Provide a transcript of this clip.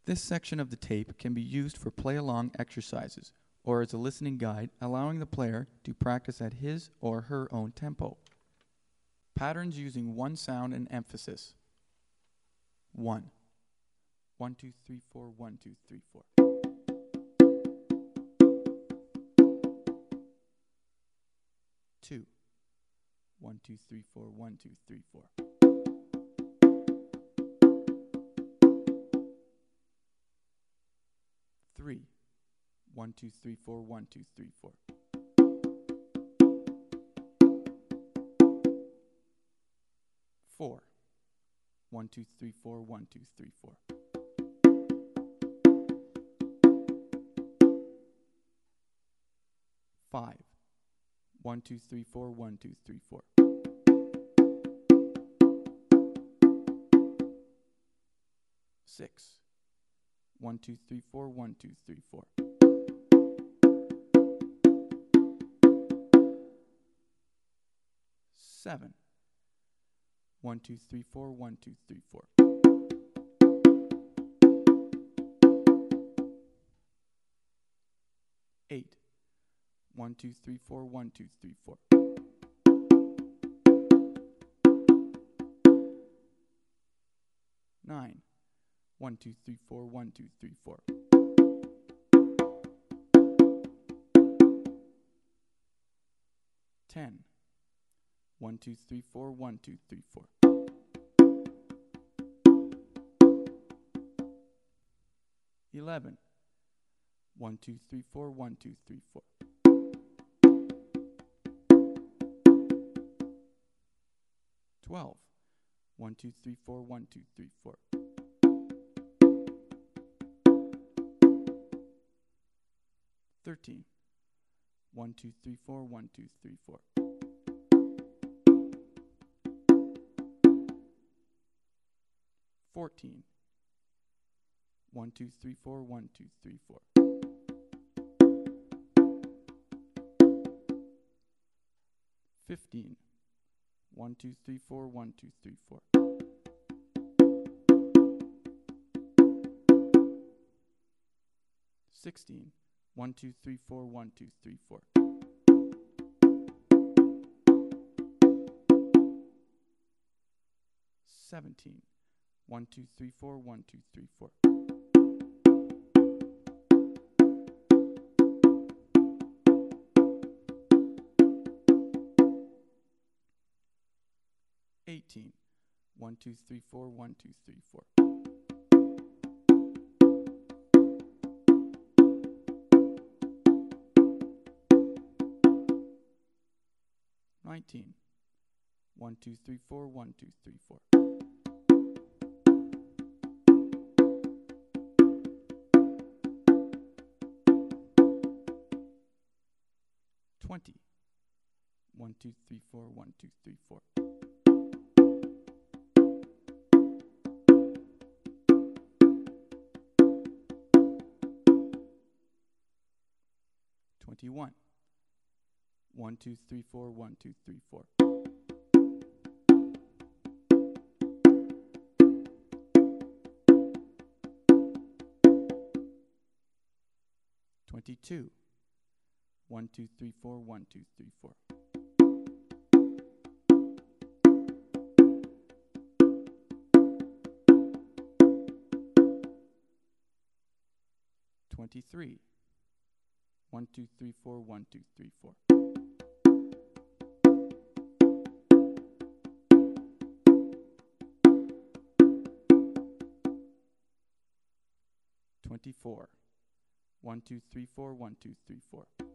This section of the tape can be used for play-along exercises or as a listening guide, allowing the player to practice at his or her own tempo. Patterns using one sound and emphasis. 1. 1, 2, 3, 4, 1, 2, 3, 4. 2. 1, 2, 3, 4, 1, 2, 3, 4. 3. 1, 2, 3, 4, 1, 2, 3, 4. 4. 1, 2, 3, 4, 1, 2, 3, 4. 5. 1, 2, 3, 4, 1, 2, 3, 4. 6. 1, 2, 3, 4, 1, 2, 3, 4. 7. 1, 2, 3, 4, 1, 2, 3, 4. 8. 1, 2, 3, 4, 1, 2, 3, 4. 9. 1, 2, 3, 4, 1, 2, 3, 4. 10. 1, 2, 3, 4, 1, 2, 3, 4. 11. 1, 2, 3, 4, 1, 2, 3, 4. 12. 1, 2, 3, 4, 1, 2, 3, 4. 13. 1, 2, 3, 4, 1, 2, 3, 4. 14. 1, 2, 3, 4, 1, 2, 3, 4. 15. 1, 2, 3, 4, 1, 2, 3, 4. 16. 1, 2, 3, 4, 1, 2, 3, 4. 17. 1, 2, 3, 4, 1, 2, 3, 4. 18. 1, 2, 3, 4, 1, 2, 3, 4. 19. 1, 2, 3, 4, 1, 2, 3, 4. 20. 1, 2, 3, 4, 1, 2, 3, 4. 21. 1, 2, 3, 4, 1, 2, 3, 4. 22. 1, 2, 3, 4, 1, 2, 3, 4. 23. 1, 2, 3, 4, 1, 2, 3, 4. 24. 1, 2, 3, 4, 1, 2, 3, 4.